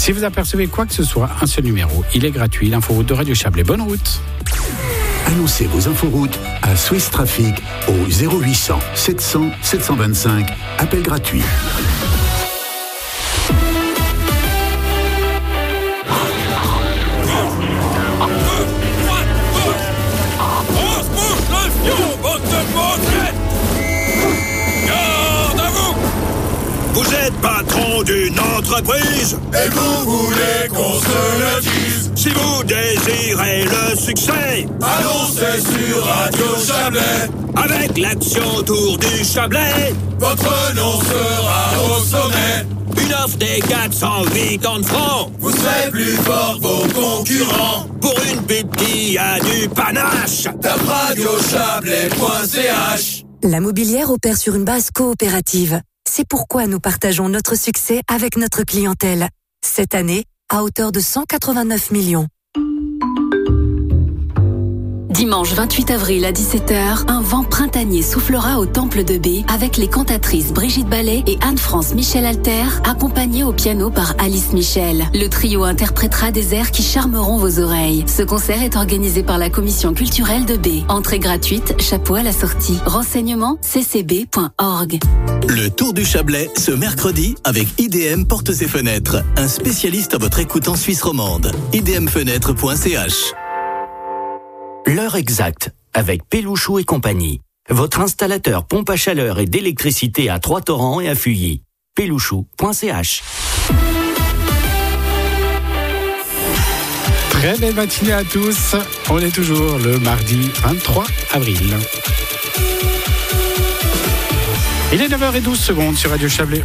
Si vous apercevez quoi que ce soit, un seul numéro. Il est gratuit. L'inforoute de Radio Chablais. Bonne route. Annoncez vos inforoutes à Swiss Traffic au 0800 700 725. Appel gratuit. Vous êtes patron d'une entreprise et vous voulez qu'on se le dise. Si vous désirez le succès, annoncez sur Radio Chablais. Avec l'action Tour du Chablais, votre nom sera au sommet. Une offre des 480 francs, vous serez plus fort vos concurrents. Pour une pub qui a du panache, tape radiochablais.ch. La Mobilière opère sur une base coopérative. C'est pourquoi nous partageons notre succès avec notre clientèle. Cette année, à hauteur de 189 millions. Dimanche 28 avril à 17h, un vent printanier soufflera au Temple de B avec les cantatrices Brigitte Ballet et Anne-France Michel-Alter, accompagnées au piano par Alice Michel. Le trio interprétera des airs qui charmeront vos oreilles. Ce concert est organisé par la commission culturelle de B. Entrée gratuite, chapeau à la sortie. Renseignements ccb.org. Le Tour du Chablais ce mercredi avec IDM Portes et Fenêtres, un spécialiste à votre écoute en Suisse romande. idmfenêtre.ch. L'heure exacte avec Pelouchou et compagnie. Votre installateur pompe à chaleur et d'électricité à Trois-Torrents et à Fuilly. Pelouchou.ch. Très belle matinée à tous. On est toujours le mardi 23 avril. Il est 9h12 sur Radio Chablais.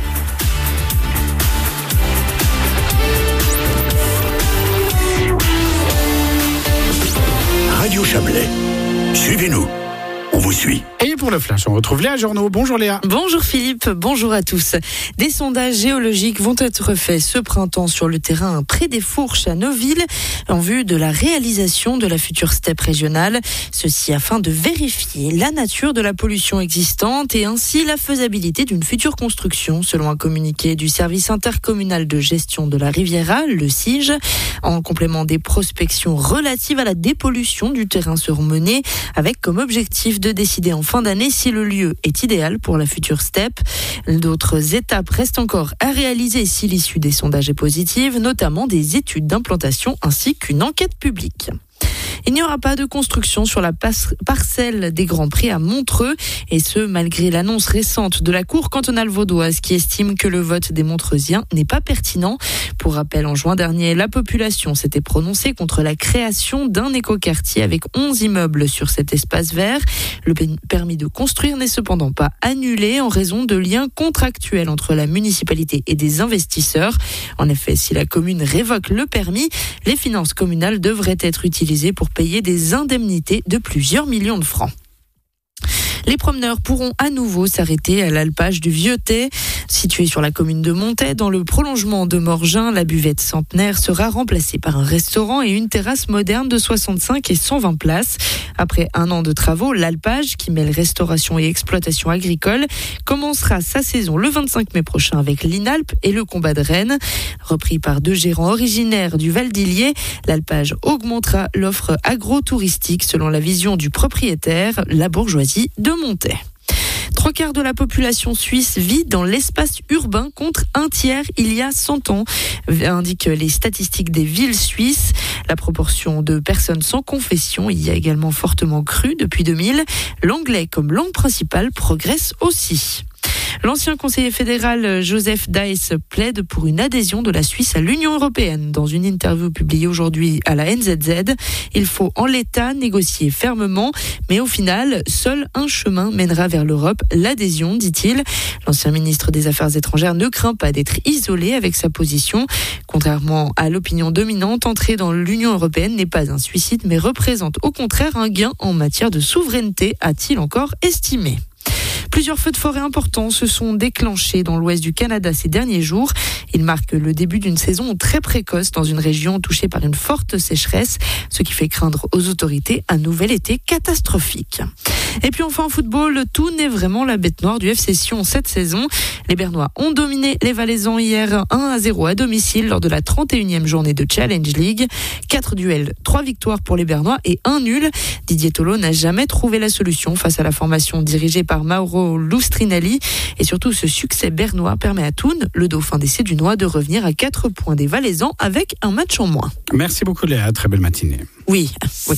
Radio Chablais. Suivez-nous. On vous suit. Et pour le flash, on retrouve Léa Journeau. Bonjour Léa. Bonjour Philippe, bonjour à tous. Des sondages géologiques vont être faits ce printemps sur le terrain près des Fourches à Neuville en vue de la réalisation de la future steppe régionale. Ceci afin de vérifier la nature de la pollution existante et ainsi la faisabilité d'une future construction, selon un communiqué du service intercommunal de gestion de la Riviera, le SIGE. En complément, des prospections relatives à la dépollution du terrain seront menées avec comme objectif de décider en fin d'année si le lieu est idéal pour la future steppe. D'autres étapes restent encore à réaliser si l'issue des sondages est positive, notamment des études d'implantation ainsi qu'une enquête publique. Il n'y aura pas de construction sur la parcelle des Grands Prés à Montreux, et ce, malgré l'annonce récente de la Cour cantonale vaudoise qui estime que le vote des Montreusiens n'est pas pertinent. Pour rappel, en juin dernier, la population s'était prononcée contre la création d'un écoquartier avec 11 immeubles sur cet espace vert. Le permis de construire n'est cependant pas annulé en raison de liens contractuels entre la municipalité et des investisseurs. En effet, si la commune révoque le permis, les finances communales devraient être utilisées pour payer des indemnités de plusieurs millions de francs. Les promeneurs pourront à nouveau s'arrêter à l'alpage du Vieux-Thé. Située sur la commune de Montaix, dans le prolongement de Morgin, la buvette centenaire sera remplacée par un restaurant et une terrasse moderne de 65 et 120 places. Après un an de travaux, l'alpage, qui mêle restauration et exploitation agricole, commencera sa saison le 25 mai prochain avec l'Inalp et le combat de Rennes. Repris par deux gérants originaires du Val d'Illier, l'alpage augmentera l'offre agro-touristique selon la vision du propriétaire, la bourgeoisie de Montaix. 3/4 de la population suisse vit dans l'espace urbain contre un tiers il y a 100 ans, indiquent les statistiques des villes suisses. La proportion de personnes sans confession y a également fortement cru depuis 2000. L'anglais comme langue principale progresse aussi. L'ancien conseiller fédéral Joseph Daes plaide pour une adhésion de la Suisse à l'Union européenne. Dans une interview publiée aujourd'hui à la NZZ, il faut en l'état négocier fermement, mais au final, seul un chemin mènera vers l'Europe, l'adhésion, dit-il. L'ancien ministre des Affaires étrangères ne craint pas d'être isolé avec sa position. Contrairement à l'opinion dominante, entrer dans l'Union européenne n'est pas un suicide, mais représente au contraire un gain en matière de souveraineté, a-t-il encore estimé. Plusieurs feux de forêt importants se sont déclenchés dans l'ouest du Canada ces derniers jours. Ils marquent le début d'une saison très précoce dans une région touchée par une forte sécheresse, ce qui fait craindre aux autorités un nouvel été catastrophique. Et puis enfin en football, tout n'est vraiment la bête noire du FC Sion cette saison. Les Bernois ont dominé les Valaisans hier 1-0 à domicile lors de la 31e journée de Challenge League. 4 duels, 3 victoires pour les Bernois et 1 nul. Didier Tolo n'a jamais trouvé la solution face à la formation dirigée par Mauro Lustrinelli. Et surtout, ce succès bernois permet à Thun, le dauphin des Cédunois, de revenir à 4 points des Valaisans avec un match en moins. Merci beaucoup Léa, très belle matinée. Oui.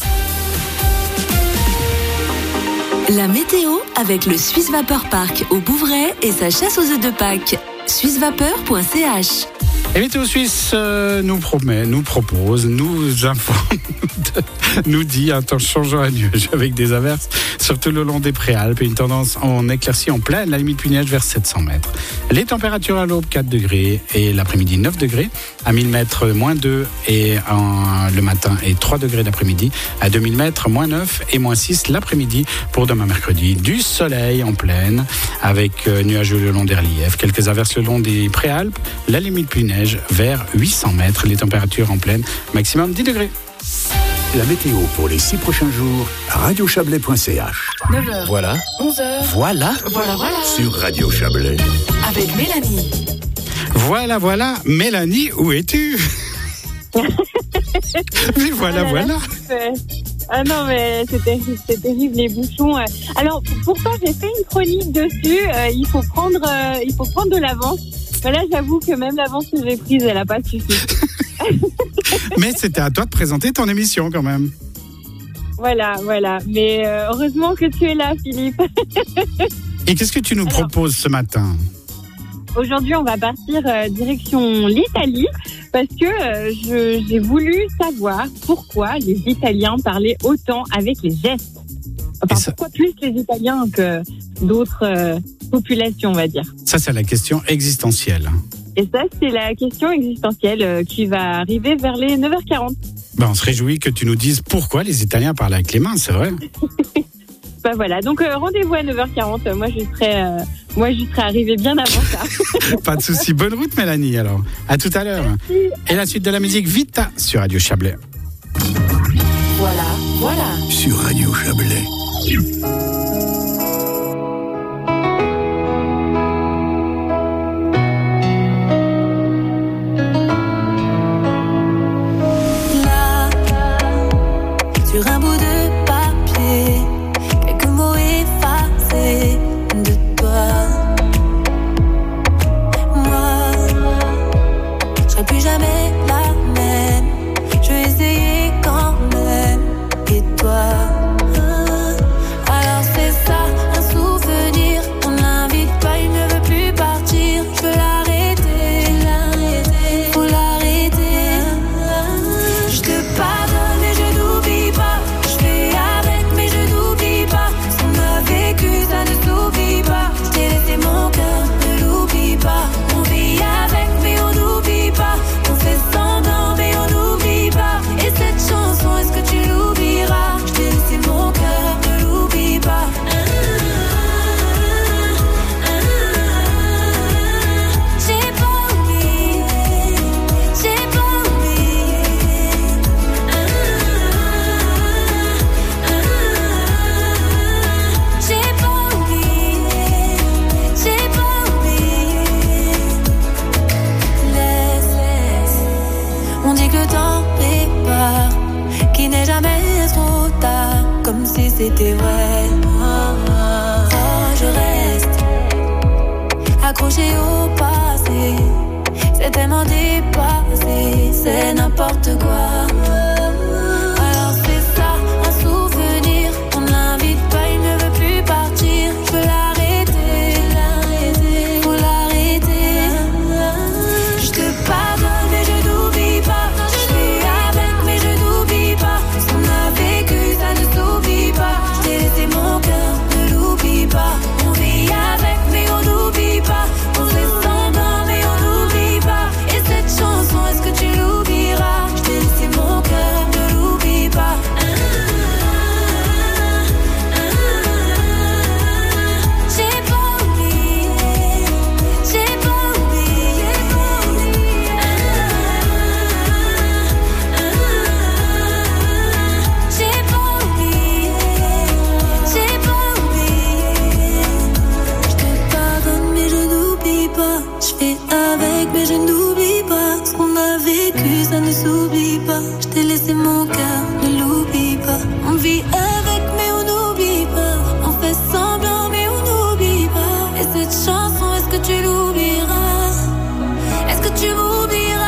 La météo avec le Suisse Vapeur Park au Bouvray et sa chasse aux œufs de Pâques. SwissVapeur.ch. Et Météo Suisse nous propose, nous informe, nous dit un temps changeant à nuages avec des averses, surtout le long des préalpes et une tendance en éclaircie en pleine, la limite pluie neige vers 700 mètres. Les températures à l'aube 4 degrés et l'après-midi 9 degrés, à 1000 mètres moins 2 et le matin et 3 degrés l'après-midi, à 2000 mètres moins 9 et moins 6 l'après-midi pour demain mercredi. Du soleil en pleine avec nuageux le long des reliefs, quelques averses le long des préalpes, la limite pluie neige vers 800 mètres, les températures en pleine, maximum 10 degrés. La météo pour les 6 prochains jours, radiochablais.ch. 9h. Voilà. 11h. Voilà. Voilà. Sur Radio Chablais. Avec Mélanie. Voilà, Mélanie, où es-tu? Mais voilà. Ah non, mais c'est terrible les bouchons. Alors pourtant j'ai fait une chronique dessus. Il faut prendre de l'avance. Mais là, j'avoue que même l'avance que j'ai prise, elle n'a pas suffi. Mais c'était à toi de présenter ton émission quand même. Voilà. Mais heureusement que tu es là, Philippe. Et qu'est-ce que tu nous proposes ce matin? Aujourd'hui, on va partir direction l'Italie parce que j'ai voulu savoir pourquoi les Italiens parlaient autant avec les gestes. Enfin, pourquoi plus les Italiens que d'autres populations, on va dire. Ça, c'est la question existentielle. Et ça, c'est la question existentielle qui va arriver vers les 9h40. On se réjouit que tu nous dises pourquoi les Italiens parlent avec les mains, c'est vrai. Voilà, donc rendez-vous à 9h40. Moi, je serai arrivée bien avant ça. Pas de souci. Bonne route, Mélanie, alors. À tout à l'heure. Merci. Et la suite de la musique, Vita, sur Radio Chablais. Voilà. Sur Radio Chablais. Là, sur un bout de papier, quelques mots effacés de toi. Moi, je serai plus jamais la même. Je vais essayer quand même. Et toi? Alors c'est ça, un souvenir. On l'invite pas, il ne veut plus partir. Je veux l'arrêter, faut l'arrêter. Je te pardonne et je n'oublie pas. Je fais avec mais je n'oublie pas. Ce qu'on a vécu, ça ne s'oublie pas. Je t'ai laissé mon cœur, ne l'oublie pas. On vit avec mais on n'oublie pas. On fait semblant mais on n'oublie pas. Et cette chanson, est-ce que tu l'oublieras? Je t'ai laissé mon cœur, ne l'oublie pas. J'ai pas oublié, j'ai pas oublié. J'ai pas oublié, j'ai pas oublié. Laisse, on dit que le temps répare, qu'il n'est jamais trop tard, comme si c'était vrai. Oh, je reste accroché au passé, c'est tellement dépassé, c'est n'importe quoi. Alors c'est ça, un souvenir, on ne l'invite pas, il ne veut plus partir. Je veux l'arrêter, faut l'arrêter. Je te pardonne et je n'oublie pas. Je suis avec mais je n'oublie pas. Ce qu'on a vécu, ça ne s'oublie pas. Je t'ai laissé mon cœur, ne l'oublie pas. On vit avec mais on n'oublie pas. On fait semblant mais on n'oublie pas. Et cette chanson, est-ce que tu l'oublieras? Je t'ai laissé mon ça ne s'oublie pas. Je t'ai laissé mon cœur, ne l'oublie pas. On vit avec mais on n'oublie pas. On fait semblant mais on n'oublie pas. Et cette chanson, est-ce que tu l'oublieras? Est-ce que tu m'oublieras?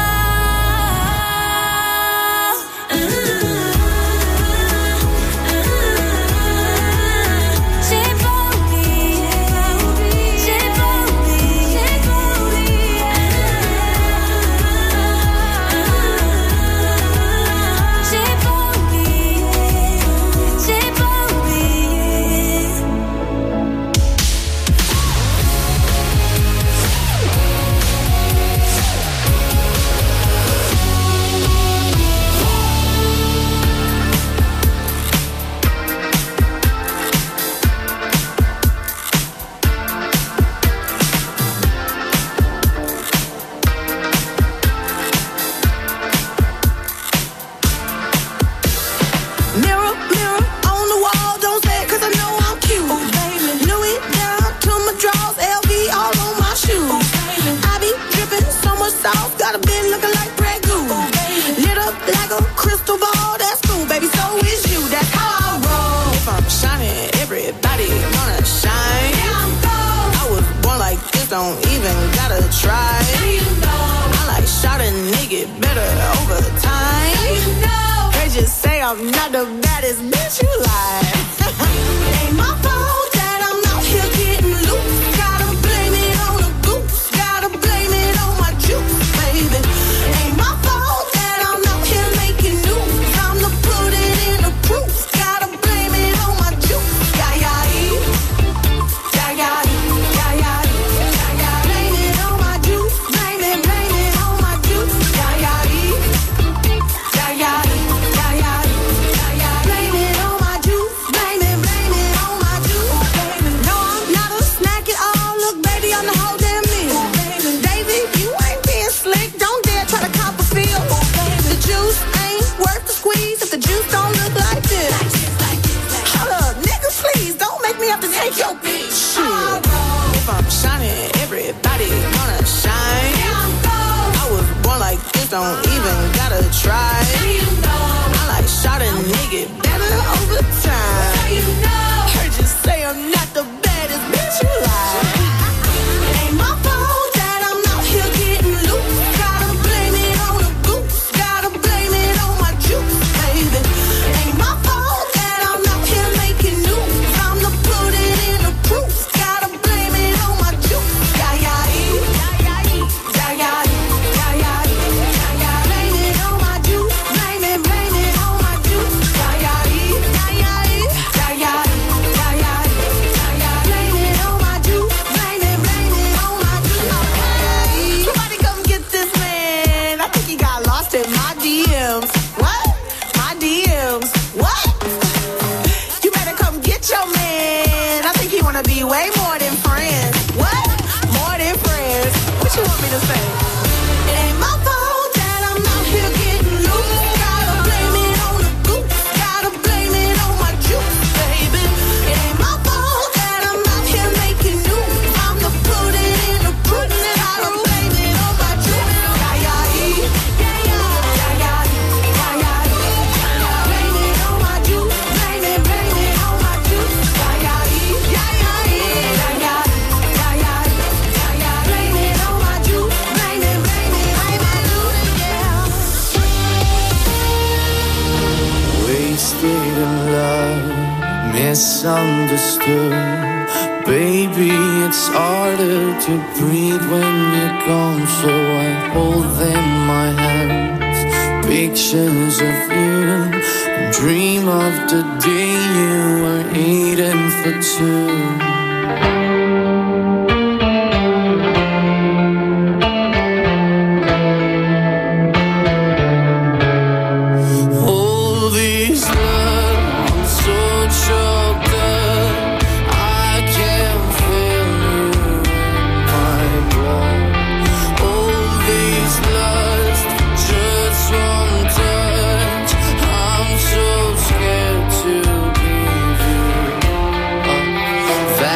Don't even gotta try. I like shot a nigga better over time. They just say I'm not the baddest bitch you like. Ain't my fault that I'm out here getting loose. Gotta blame it on the goose. Gotta blame it on my juice, baby. Ain't my fault that I'm out here making news. Time to put it in the proof. Gotta blame it on my juice. Yeah, yeah, yeah, yeah, yeah. Take your bitch. If I'm shining, everybody gonna shine. I was born like this, don't even gotta try. I like shot a nigga better over time. Heard you say I'm not the baddest bitch you like. It ain't my fault that I'm out here getting loose. Gotta blame it on the goose. Gotta blame it on my juice, baby. Ain't my fault that I'm out here making news. I'm the put it in the proof. Gotta blame it on my juice. Yeah, yeah, yeah, yeah, yeah, yeah, yeah, yeah, yeah. Blame it on my juice. Blame it on my juice. Yeah, yeah, yeah, yeah, yeah, yeah, yeah, yeah, yeah. Blame it on my juice. Blame it on my juice. Somebody come get this man. I think he got lost in my DMs. What? My DMs. What? You better come get your man. I think he wanna be way more than friends. What? More than friends. What you want me to say? It ain't my fault that I'm out here getting loose. Gotta blame it on the goose. Gotta blame it on my juice, baby. It ain't my fault that I'm out here making news. I'm the put it in the proof. Gotta blame it on my juice. Yeah, yeah, yeah, yeah, yeah, yeah, yeah, yeah. Blame it on my juice. Blame it on my juice. Yeah, yeah, yeah, yeah, yeah, yeah, yeah, yeah, yeah. Blame it on my juice. Blame it, yeah. Wasted in love, misunderstood. Baby, it's harder to breathe when you're gone, so I hold in my hands pictures of you and dream of the day you were eating for two. All these love, I'm so choked up, I can't feel you in my blood. All these lust, just one touch, I'm so scared to give you up.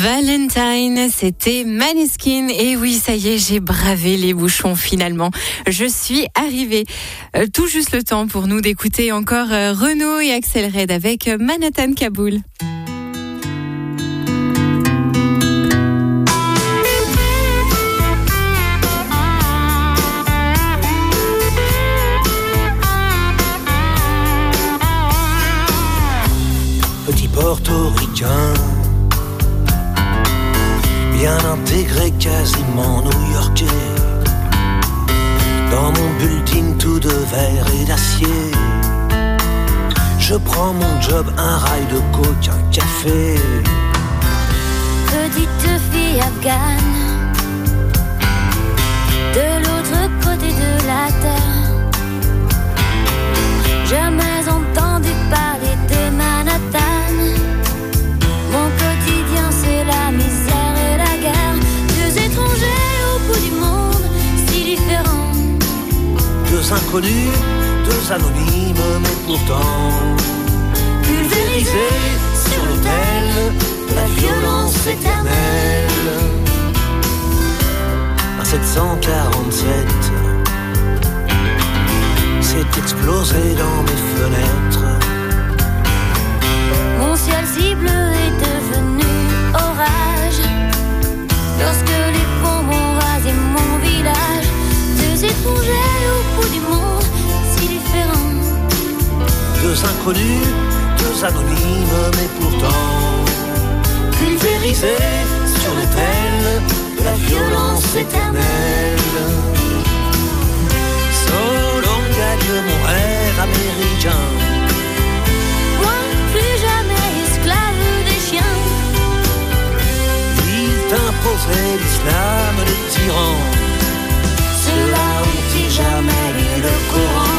Valentine, c'était Maneskin. Et oui, ça y est, j'ai bravé les bouchons finalement. Je suis arrivée. Tout juste le temps pour nous d'écouter encore Renaud et Axel Red avec Manhattan Kaboul. Petit portoricain, bien intégré, quasiment new-yorkais. Dans mon building tout de verre et d'acier, je prends mon job, un rail de coke, un café. Petite fille afghane, de l'autre côté de la terre, jamais entendu parler de Manhattan. Mon quotidien c'est la misère et la guerre. Deux étrangers au bout du monde, si différents. Deux inconnus, deux anonymes, mais pourtant pulvérisés sur l'autel de la violence éternelle. Un 747 s'est explosé dans mes fenêtres. Mon ciel si bleu est devenu orage lorsque les bombes ont rasé mon village. Deux étrangers au bout du monde, si différents. Deux inconnus, deux anonymes, mais pourtant pulvérisés sur l'autel de la violence éternelle. So long gagne mon rêve américain. Moi, plus jamais esclave des chiens. Il t'imposait l'islam des tyrans. Ceux-là ont-ils jamais lu le Coran?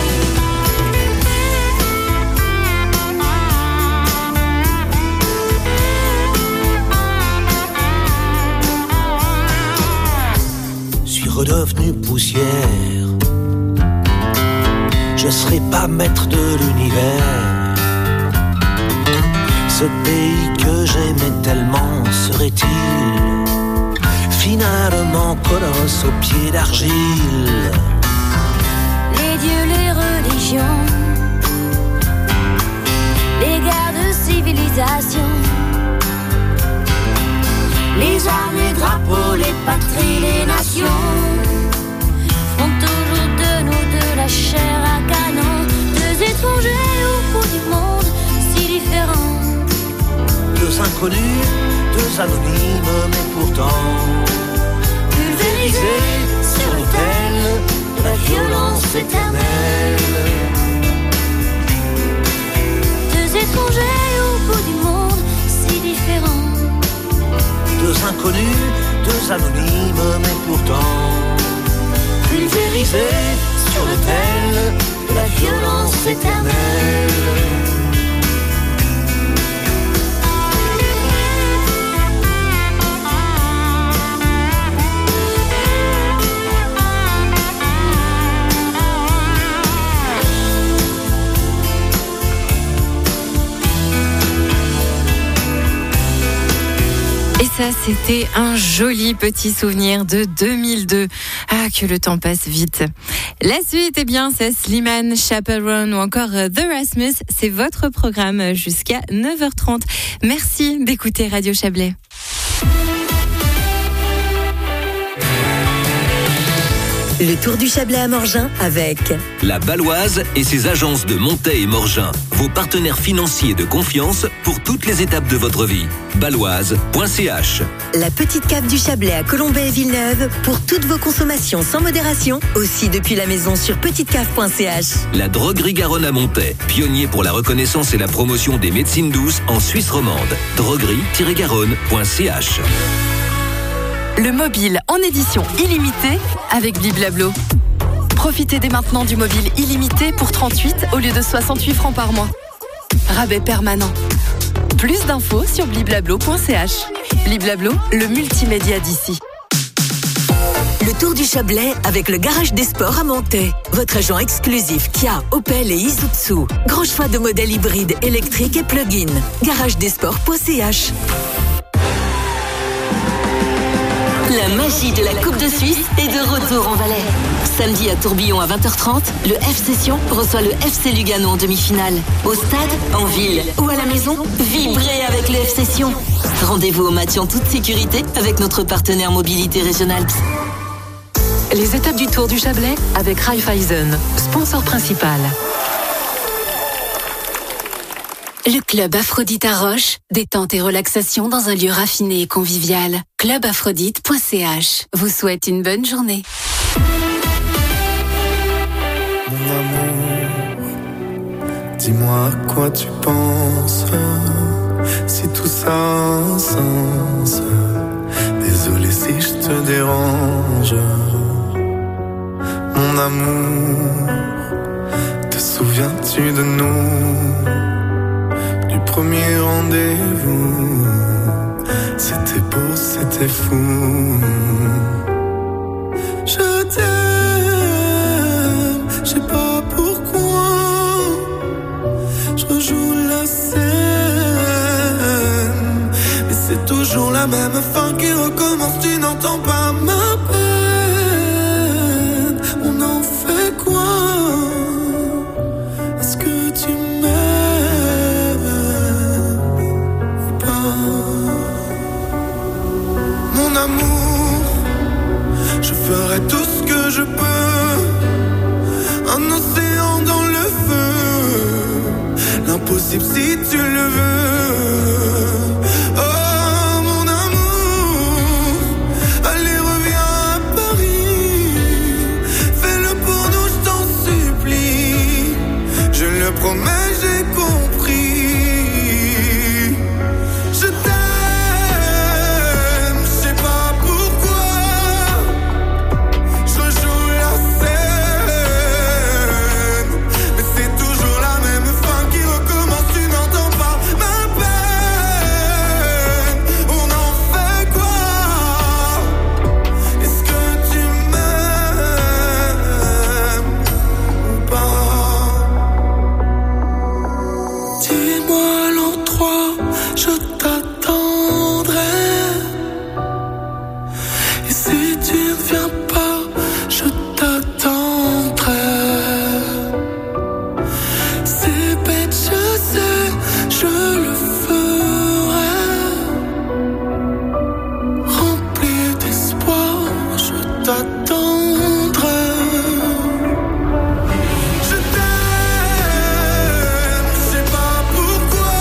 Suis redevenu poussière. Je serai pas maître de l'univers. Ce pays que j'aimais tellement serait-il finalement colosse aux pieds d'argile? Les dieux, les religions, les guerres de civilisation, les armes, les drapeaux, les patries, les nations font toujours de nous de la chair à canon. Deux étrangers au bout du monde, si différents. Deux inconnus, deux anonymes, mais pourtant pulvérisés sur l'autel de la violence éternelle. Deux étrangers au bout du monde, si différents. Deux inconnus, deux anonymes, mais pourtant pulvérisés sur l'autel de la violence éternelle. Et ça, c'était un joli petit souvenir de 2002. Ah, que le temps passe vite. La suite, eh bien, c'est Slimane, Chaperone ou encore The Rasmus. C'est votre programme jusqu'à 9h30. Merci d'écouter Radio Chablais. Le Tour du Chablais à Morgin avec La Balloise et ses agences de Montet et Morgin, vos partenaires financiers de confiance pour toutes les étapes de votre vie. Balloise.ch. La Petite Cave du Chablais à Colombey et Villeneuve pour toutes vos consommations sans modération, aussi depuis la maison sur petitecave.ch. La Droguerie Garonne à Montet, pionnier pour la reconnaissance et la promotion des médecines douces en Suisse romande. Droguerie-garonne.ch. Le mobile en édition illimitée avec Bliblablo. Profitez dès maintenant du mobile illimité pour 38 au lieu de 68 francs par mois. Rabais permanent. Plus d'infos sur bliblablo.ch. Bliblablo, le multimédia d'ici. Le Tour du Chablais avec le Garage des Sports à Montet. Votre agent exclusif Kia, Opel et Isuzu. Grand choix de modèles hybrides, électriques et plug-in. Garagedesports.ch. La magie de la Coupe de Suisse est de retour en Valais. Samedi à Tourbillon à 20h30, le FC Sion reçoit le FC Lugano en demi-finale. Au stade, en ville ou à la maison, vibrez avec le FC Sion. Rendez-vous au match en toute sécurité avec notre partenaire Mobilité Régionale. Les étapes du Tour du Chablais avec Raiffeisen, sponsor principal. Le club Aphrodite à Roche, détente et relaxation dans un lieu raffiné et convivial. Clubaphrodite.ch vous souhaite une bonne journée. Mon amour, dis-moi à quoi tu penses, si tout ça a un sens. Désolé si je te dérange. Mon amour, te souviens-tu de nous? Du premier rendez-vous, c'était beau, c'était fou. Je t'aime, je sais pas pourquoi. Je rejoue la scène, mais c'est toujours la même fin qui recommence. Tu n'entends pas ma peine. On en fait quoi? Est-ce que tu m'aimes ou pas? Mon amour, je ferai tout ce que je peux. Un océan dans le feu, l'impossible si tu le veux. Oh mon amour, allez reviens à Paris. Fais-le pour nous, je t'en supplie. Je le promets, j'ai compris. Je t'aime, je sais pas pourquoi. Je rejoue la scène, mais c'est toujours la même fin qui recommence. Tu n'entends pas ma peine. On en fait quoi? Est-ce que tu m'aimes ou pas? Dis-moi l'endroit, je t'attendrai. Et si tu ne viens pas, je t'attendrai. C'est bête, je sais, je le ferai. Rempli d'espoir, je t'attendrai. Je t'aime, je sais pas pourquoi.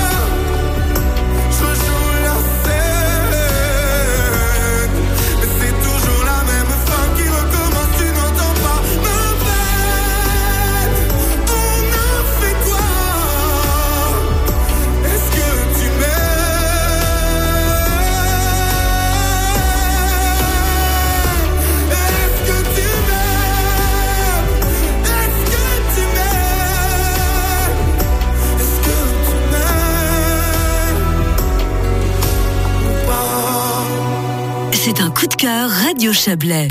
Je rejoue la scène, mais c'est toujours la même fin qui recommence. Tu n'entends pas ma peine. On a fait quoi? Est-ce que tu m'aimes? Est-ce que tu m'aimes? Est-ce que tu m'aimes? Est-ce que tu m'aimes ou pas? C'est un coup de cœur Radio Chablais.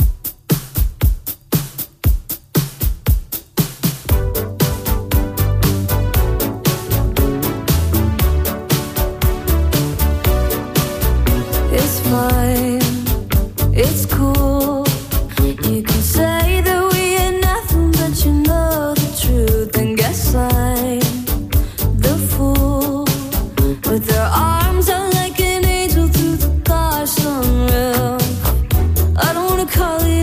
It's fine, it's cool. You can say that we ain't nothing, but you know the truth. And guess I'm the fool with their arms out like an angel through the car sunroof. I don't wanna call it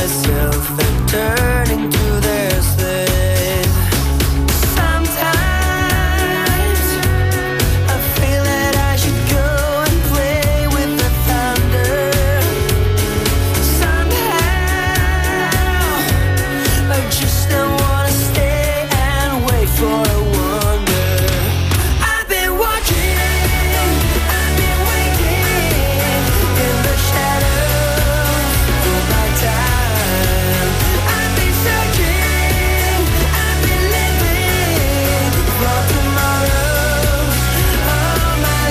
myself and turning to their slave. Sometimes I feel that I should go and play with the thunder. Somehow I just don't wanna stay and wait for a wonder. I've been watching, I've been waiting in the shadows for my time. I've been searching, I've been living for tomorrows all my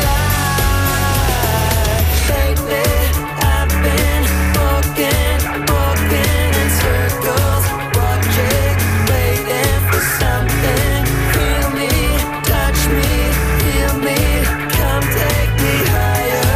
life. Lately I've been walking in circles, watching, waiting for something. Feel me, touch me, feel me, come take me higher.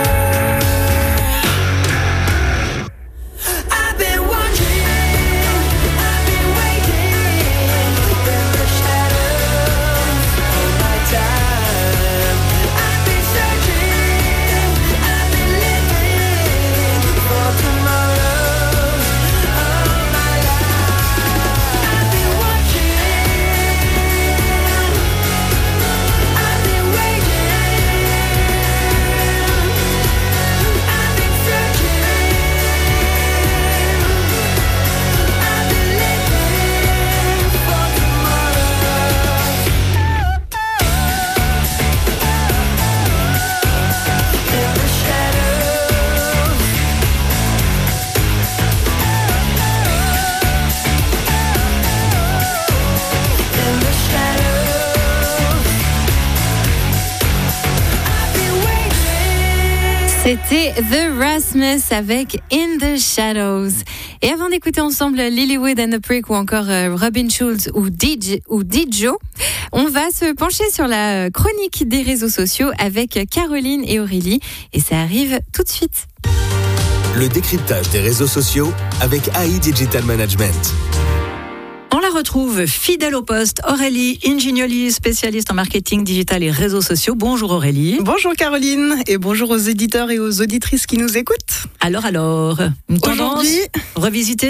I've been watching, I've been waiting in the shadows for my time. I've been searching, I've been living for tomorrows all my life. I've been watching, I've been waiting, I've been searching, I've been living for tomorrows. In the shadows, in the shadows, I've been waiting. C'était The Rasmus avec In the Shadows. Et avant d'écouter ensemble Lilywood and the Prick ou encore Robin Schulz ou Dijo, on va se pencher sur la chronique des réseaux sociaux avec Caroline et Aurélie. Et ça arrive tout de suite. Le décryptage des réseaux sociaux avec AI Digital Management. On la retrouve fidèle au poste, Aurélie Ingignoli, spécialiste en marketing digital et réseaux sociaux. Bonjour Aurélie. Bonjour Caroline et bonjour aux éditeurs et aux auditrices qui nous écoutent. Alors, une tendance Aujourd'hui, revisitée ?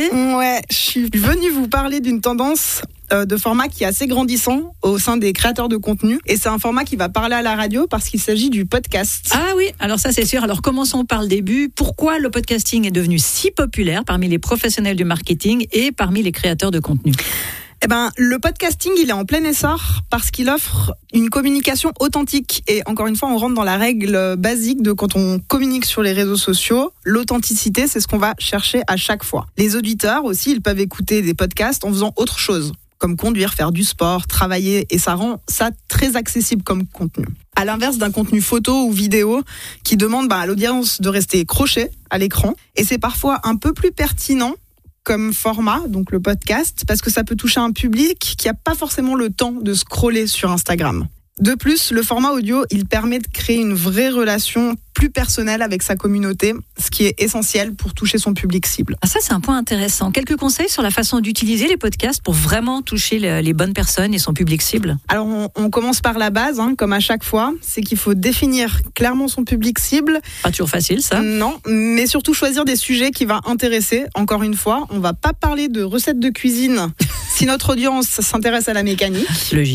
Ouais, je suis venue vous parler d'une tendance de format qui est assez grandissant au sein des créateurs de contenu. Et c'est un format qui va parler à la radio parce qu'il s'agit du podcast. Ah oui, alors ça c'est sûr. Alors commençons par le début. Pourquoi le podcasting est devenu si populaire parmi les professionnels du marketing et parmi les créateurs de contenu ? Eh ben, le podcasting, il est en plein essor parce qu'il offre une communication authentique. Et encore une fois, on rentre dans la règle basique de quand on communique sur les réseaux sociaux. L'authenticité, c'est ce qu'on va chercher à chaque fois. Les auditeurs aussi, ils peuvent écouter des podcasts en faisant autre chose, comme conduire, faire du sport, travailler. Et ça rend ça très accessible comme contenu. À l'inverse d'un contenu photo ou vidéo qui demande à l'audience de rester croché à l'écran. Et c'est parfois un peu plus pertinent comme format, donc le podcast, parce que ça peut toucher un public qui n'a pas forcément le temps de scroller sur Instagram. De plus, le format audio, il permet de créer une vraie relation plus personnelle avec sa communauté, ce qui est essentiel pour toucher son public cible. Ah, ça, c'est un point intéressant. Quelques conseils sur la façon d'utiliser les podcasts pour vraiment toucher les bonnes personnes et son public cible ? Alors, on commence par la base, comme à chaque fois, c'est qu'il faut définir clairement son public cible. Pas toujours facile, ça ? Non, mais surtout choisir des sujets qui vont intéresser. Encore une fois, on va pas parler de recettes de cuisine si notre audience s'intéresse à la mécanique.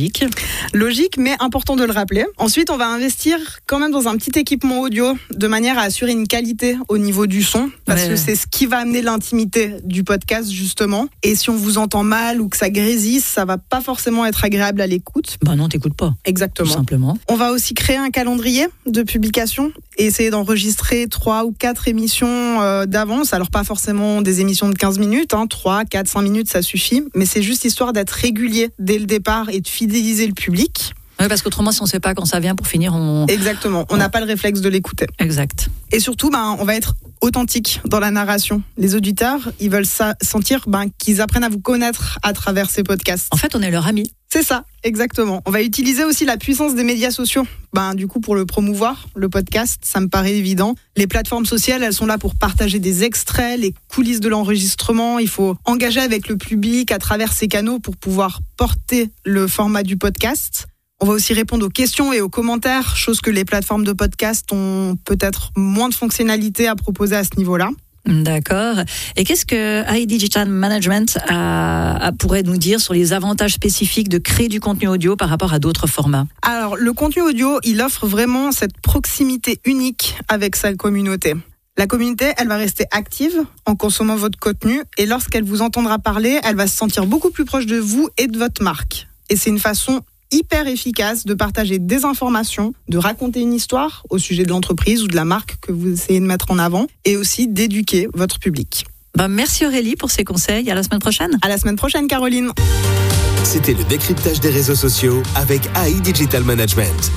Logique, mais important de le rappeler. Ensuite, on va investir quand même dans un petit équipement audio de manière à assurer une qualité au niveau du son, parce que c'est ce qui va amener l'intimité du podcast, justement. Et si on vous entend mal ou que ça grésisse, ça va pas forcément être agréable à l'écoute. Bah non, t'écoutes pas. Exactement. Tout simplement. On va aussi créer un calendrier de publication et essayer d'enregistrer 3 ou 4 émissions d'avance. Alors pas forcément des émissions de 15 minutes, 3, 4, 5 minutes, ça suffit. Mais c'est juste histoire d'être régulier dès le départ et de fidéliser le public. Oui, parce qu'autrement, si on ne sait pas quand ça vient, pour finir, Exactement, on n'a pas le réflexe de l'écouter. Exact. Et surtout, on va être authentique dans la narration. Les auditeurs, ils veulent sentir qu'ils apprennent à vous connaître à travers ces podcasts. En fait, on est leur ami. C'est ça, exactement. On va utiliser aussi la puissance des médias sociaux. Du coup, pour le promouvoir, le podcast, ça me paraît évident. Les plateformes sociales, elles sont là pour partager des extraits, les coulisses de l'enregistrement. Il faut engager avec le public à travers ces canaux pour pouvoir porter le format du podcast. On va aussi répondre aux questions et aux commentaires, chose que les plateformes de podcast ont peut-être moins de fonctionnalités à proposer à ce niveau-là. D'accord. Et qu'est-ce que AI Digital Management pourrait nous dire sur les avantages spécifiques de créer du contenu audio par rapport à d'autres formats? Alors, le contenu audio, il offre vraiment cette proximité unique avec sa communauté. La communauté, elle va rester active en consommant votre contenu et lorsqu'elle vous entendra parler, elle va se sentir beaucoup plus proche de vous et de votre marque. Et c'est une façon hyper efficace de partager des informations, de raconter une histoire au sujet de l'entreprise ou de la marque que vous essayez de mettre en avant et aussi d'éduquer votre public. Merci Aurélie pour ces conseils. À la semaine prochaine. À la semaine prochaine, Caroline. C'était le décryptage des réseaux sociaux avec AI Digital Management.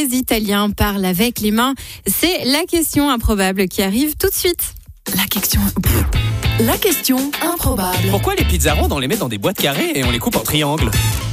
les Italiens parlent avec les mains? C'est la question improbable qui arrive tout de suite. La question improbable. Pourquoi les pizzas rondes, on les met dans des boîtes carrées et on les coupe en triangles?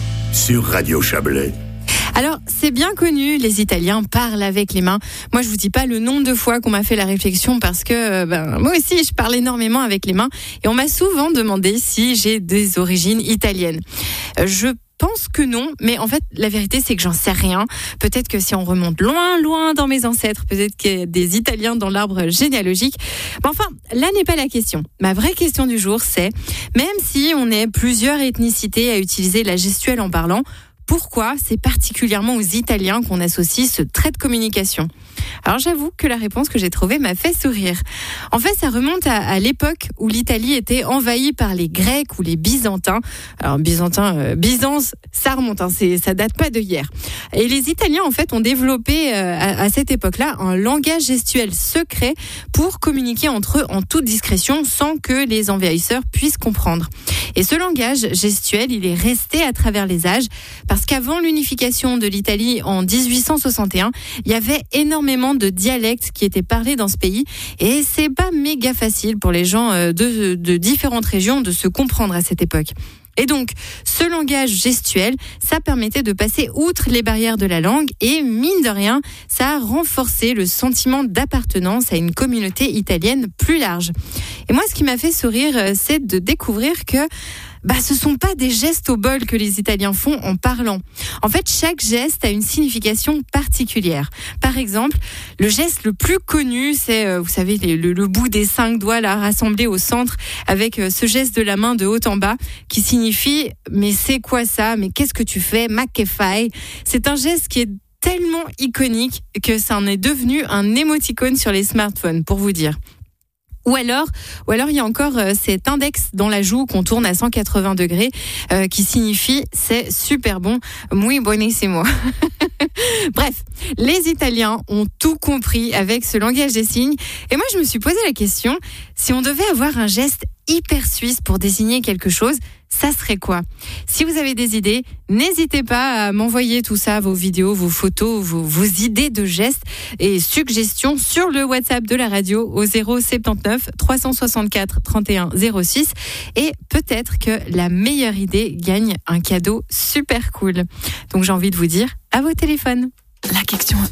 Sur Radio Chablais. Alors, c'est bien connu, les Italiens parlent avec les mains. Moi, je vous dis pas le nombre de fois qu'on m'a fait la réflexion parce que moi aussi, je parle énormément avec les mains et on m'a souvent demandé si j'ai des origines italiennes. Je pense que non, mais en fait, la vérité, c'est que j'en sais rien. Peut-être que si on remonte loin dans mes ancêtres, peut-être qu'il y a des Italiens dans l'arbre généalogique. Mais enfin, là n'est pas la question. Ma vraie question du jour, c'est, même si on est plusieurs ethnicités à utiliser la gestuelle en parlant, pourquoi c'est particulièrement aux Italiens qu'on associe ce trait de communication? Alors j'avoue que la réponse que j'ai trouvée m'a fait sourire. En fait, ça remonte à l'époque où l'Italie était envahie par les Grecs ou les Byzantins. Alors Byzance, ça remonte, ça date pas de hier. Et les Italiens, en fait, ont développé à cette époque-là un langage gestuel secret pour communiquer entre eux en toute discrétion sans que les envahisseurs puissent comprendre. Et ce langage gestuel, il est resté à travers les âges parce qu'avant l'unification de l'Italie en 1861, il y avait énormément de dialectes qui étaient parlés dans ce pays et c'est pas méga facile pour les gens de différentes régions de se comprendre à cette époque. Et donc, ce langage gestuel, ça permettait de passer outre les barrières de la langue et, mine de rien, ça a renforcé le sentiment d'appartenance à une communauté italienne plus large. Et moi, ce qui m'a fait sourire, c'est de découvrir que ce sont pas des gestes au bol que les Italiens font en parlant. En fait, chaque geste a une signification particulière. Par exemple, le geste le plus connu, c'est, vous savez, le bout des 5 doigts là, rassemblés au centre avec ce geste de la main de haut en bas qui signifie « mais c'est quoi ça ? Mais qu'est-ce que tu fais ? Ma che fai ?» C'est un geste qui est tellement iconique que ça en est devenu un émoticône sur les smartphones, pour vous dire. Ou alors il y a encore cet index dans la joue qu'on tourne à 180 degrés qui signifie c'est super bon, muy buonissimo. Bref, les Italiens ont tout compris avec ce langage des signes. Et moi, je me suis posé la question, si on devait avoir un geste hyper suisse pour désigner quelque chose, ça serait quoi? Si vous avez des idées, n'hésitez pas à m'envoyer tout ça, vos vidéos, vos photos, vos idées de gestes et suggestions sur le WhatsApp de la radio au 079 364 31 06 et peut-être que la meilleure idée gagne un cadeau super cool. Donc j'ai envie de vous dire, à vos téléphones. La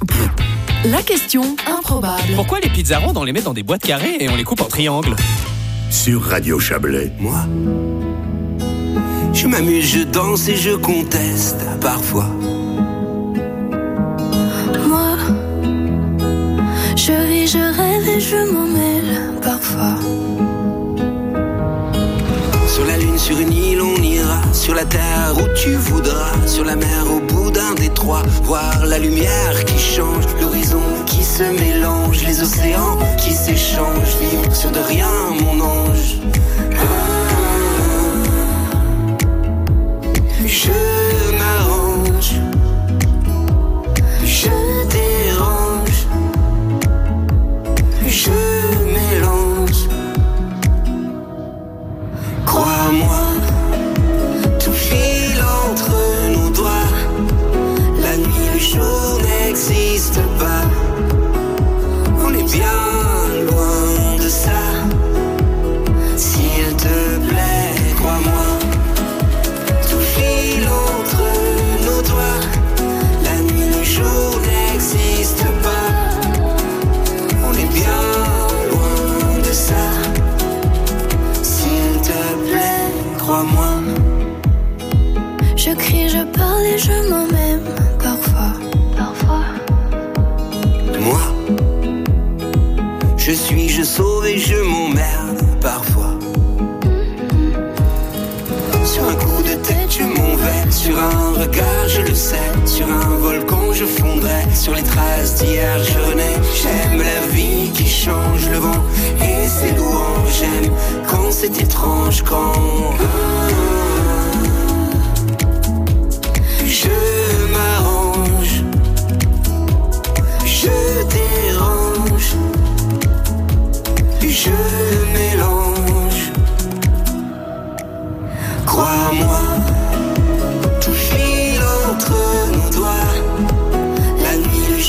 question improbable. Pourquoi les pizzas rondes, on les met dans des boîtes carrées et on les coupe en triangles? Sur Radio Chablais. Moi, je m'amuse, je danse et je conteste parfois. Moi, je ris, je rêve et je m'en mêle parfois. Sur la lune, sur une île, on ira. Sur la terre où tu voudras. Sur la mer, au bout d'un détroit. Voir la lumière qui change. L'horizon qui se mélange. Les océans qui s'échangent. Vivre sur de rien, mon ange. Je m'arrange. Je dérange. Je mélange. Crois-moi, tout file entre nos doigts. La nuit, le jour n'existe pas. On est bien loin de ça. S'il te plaît, crois-moi. Tout file entre nos doigts. La nuit, le jour n'existe pas. On est bien loin de ça. S'il te plaît, crois-moi. Je crie, je parle et je m'en même parfois. Moi, je suis, je sauve et je m'emmerde parfois. Sur un coup de tête, je m'en vais. Sur un regard, je le sais. Sur un volcan, je fondrai. Sur les traces d'hier, je renais. J'aime la vie qui change le vent et ses louanges. J'aime quand c'est étrange, quand je m'arrange. Je dérange. Je mélange. Crois-moi, tout file entre nos doigts. La nuit, le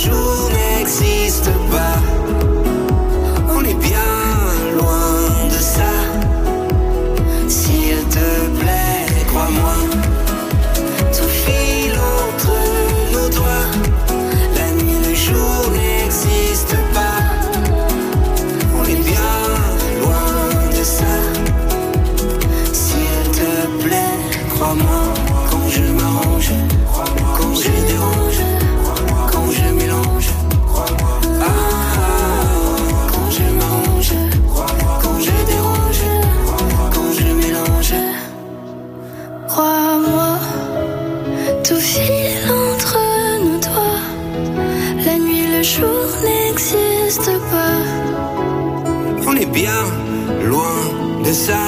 de ça.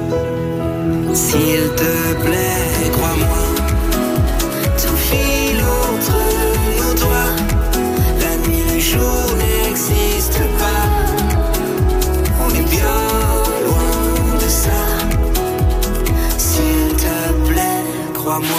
S'il te plaît, crois-moi, tout file entre nos doigts. La nuit, le jour n'existe pas. On est bien loin de ça. S'il te plaît, crois-moi.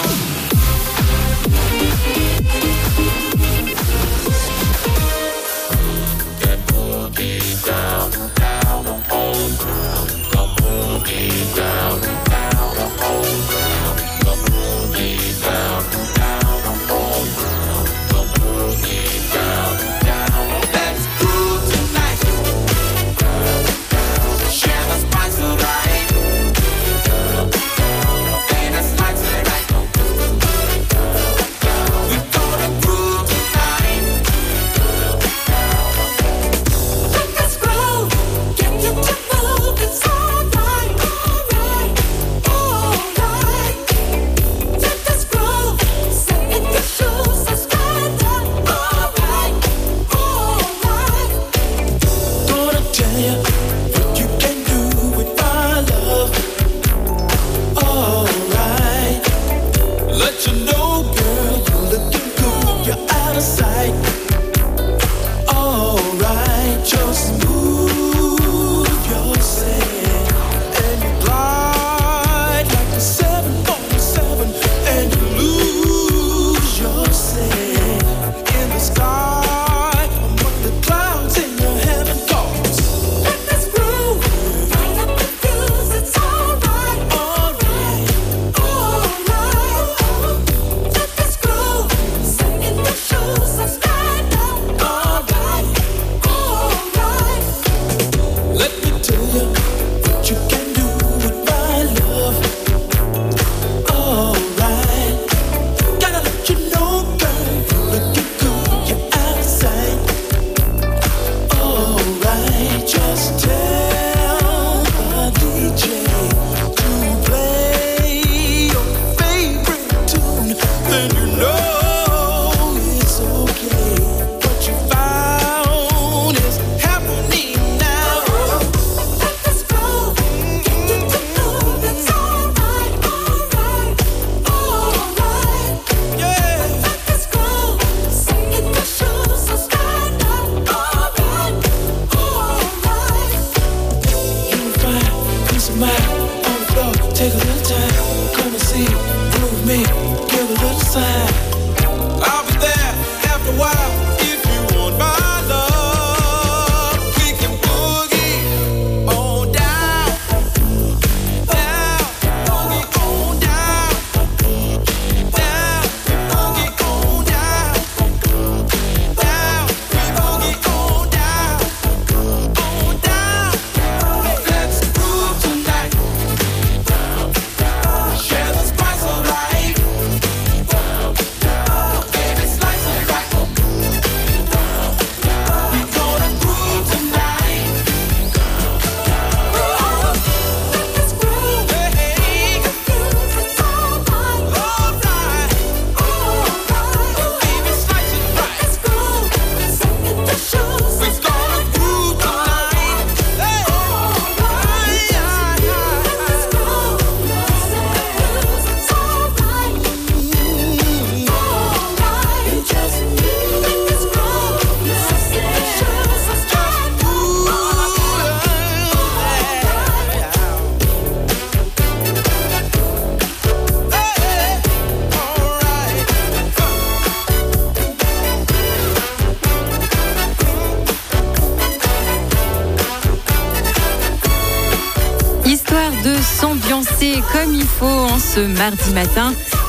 Comme il faut en ce mardi matin.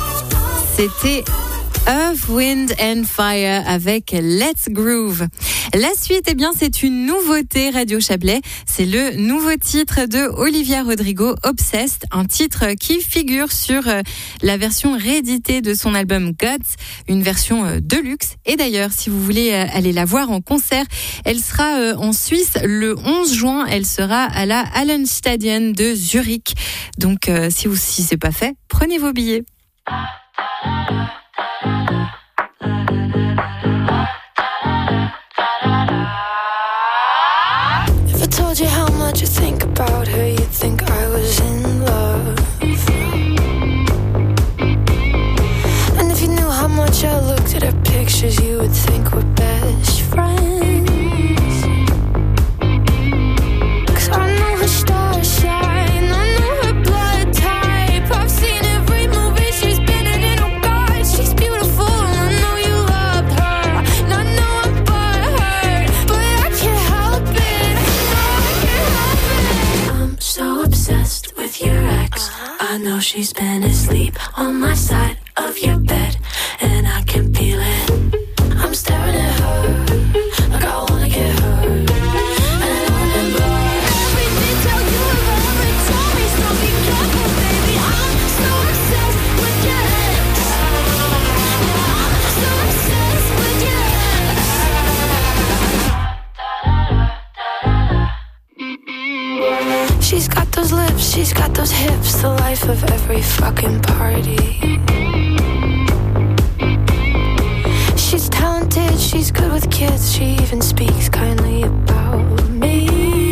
C'était Earth, Wind and Fire avec Let's Groove. La suite, eh bien, c'est une nouveauté Radio Chablais. C'est le nouveau titre de Olivia Rodrigo, Obsessed, un titre qui figure sur la version rééditée de son album Gods, une version de luxe. Et d'ailleurs, si vous voulez aller la voir en concert, elle sera en Suisse le 11 juin. Elle sera à la Hallenstadion de Zurich. Donc, si c'est pas fait, prenez vos billets. If I told you how much you think about her, you'd think I know she's been asleep on my side of your bed, and I can feel it. I'm staring at her like I wanna get her. And I remember every detail you ever told me. So be careful, baby. I'm so obsessed with your ex. I'm so obsessed with your ex. She's got those lips, she's got those hips, the life of every fucking party. She's talented, she's good with kids, she even speaks kindly about me.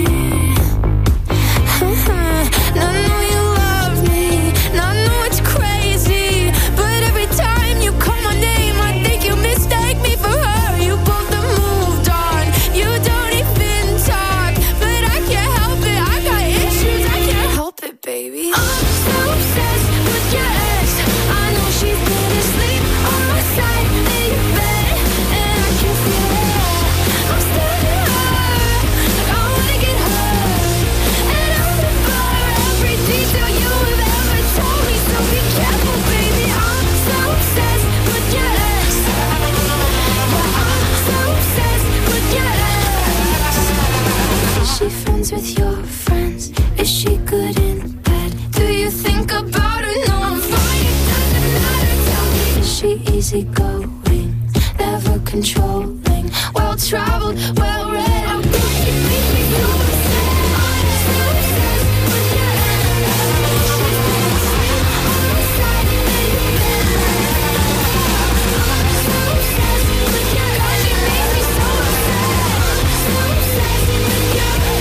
And I know you love me, and I know it's crazy, but every time you call my name, I think you mistake me for her. You both have moved on, you don't even talk, but I can't help it, I got issues, I can't help it, baby. I'm so obsessed with your ex. I know she's been asleep on my side in your bed, and I can feel it. I'm staring at her like I wanna get her, and I remember every detail you have ever told me. So be careful, baby. I'm so obsessed with your ex. Yeah, I'm so obsessed with your ex. Is she friends with your friends? Is she good in bed? Do you think about her? No, I'm fine, it doesn't matter, tell me. Is she easygoing, never controlling, well-traveled, well-read? I'm glad you make me so upset. I'm so obsessed with your ex. She's been asleep on my side in your bed. I'm so obsessed with your ex. You make me so upset. I'm so obsessed with your ex.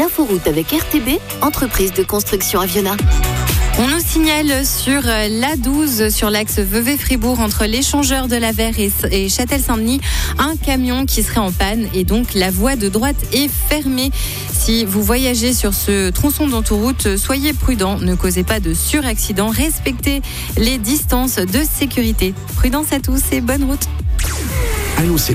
l'inforoute avec RTB, entreprise de construction Aviona. On nous signale sur l'A12, sur l'axe Vevey-Fribourg, entre l'échangeur de la Verre et Châtel-Saint-Denis, un camion qui serait en panne et donc la voie de droite est fermée. Si vous voyagez sur ce tronçon d'autoroute, soyez prudents, ne causez pas de suraccident, respectez les distances de sécurité. Prudence à tous et bonne route. Annoncez